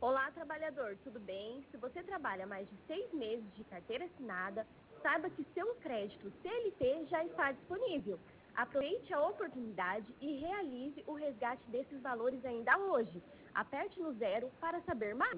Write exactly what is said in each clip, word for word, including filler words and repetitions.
Olá, trabalhador, tudo bem? Se você trabalha mais de seis meses de carteira assinada, saiba que seu crédito C L T já está disponível. Aproveite a oportunidade e realize o resgate desses valores ainda hoje. Aperte no zero para saber mais.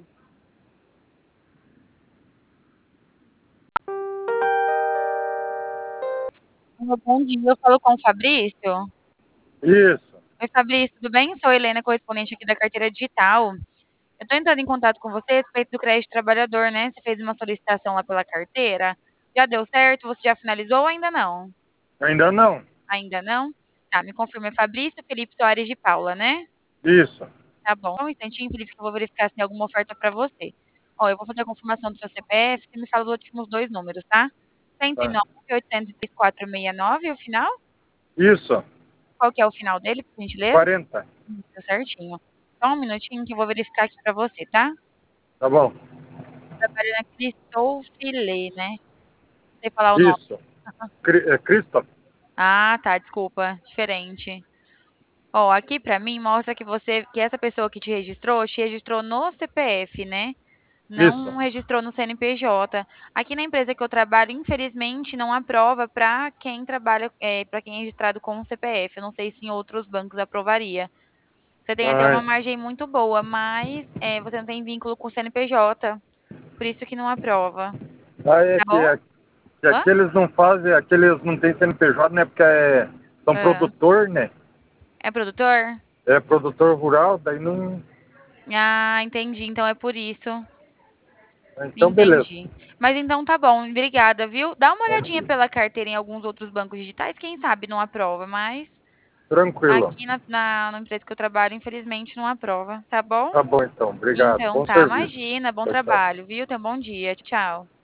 Bom dia, eu falo com o Fabrício. Isso. Oi, Fabrício, tudo bem? Sou a Helena, correspondente aqui da carteira digital. Eu estou entrando em contato com você a respeito do crédito trabalhador, né? Você fez uma solicitação lá pela carteira. Já deu certo? Você já finalizou ou ainda não? Ainda não. Ainda não? Tá, me confirma, é Fabrício Felipe Soares de Paula, né? Isso. Tá bom. Só um instantinho, Felipe, que eu vou verificar se tem alguma oferta para você. Ó, eu vou fazer a confirmação do seu C P F, você me fala os últimos dois números, tá? Tá. cento e nove, oitocentos e três, quatrocentos e sessenta e nove, e o final? Isso. Qual que é o final dele, por gentileza? quarenta. Isso, certinho. Só um minutinho que eu vou verificar aqui pra você, tá? Tá bom. Trabalha na Cristofile, né? Não sei falar o nome. Isso. Cri- é, Christoph. Ah, tá, desculpa. Diferente. Ó, aqui pra mim mostra que você, que essa pessoa que te registrou, te registrou no C P F, né? Isso. Não registrou no C N P J. Aqui na empresa que eu trabalho, infelizmente, não aprova para quem trabalha, é, para quem é registrado com o C P F. Eu não sei se em outros bancos aprovaria. Você tem até uma Ai. margem muito boa, mas é, você não tem vínculo com o C N P J, por isso que não aprova. Aí é Tá que, bom? é, que Hã? aqueles não fazem, aqueles não tem C N P J, né? Porque é, são Hã? produtor, né? É produtor? É produtor rural, daí não. Ah, entendi. Então é por isso. Então, beleza. Entendi. Mas então tá bom, obrigada, viu? Dá uma olhadinha pela carteira em alguns outros bancos digitais, quem sabe não aprova, mas Tranquilo. aqui na, na, na empresa que eu trabalho, infelizmente, não aprova, tá bom? Tá bom, então. Obrigado. Então Bom tá, serviço. imagina, bom Tchau, tchau. trabalho, viu? Tenha um bom dia, tchau.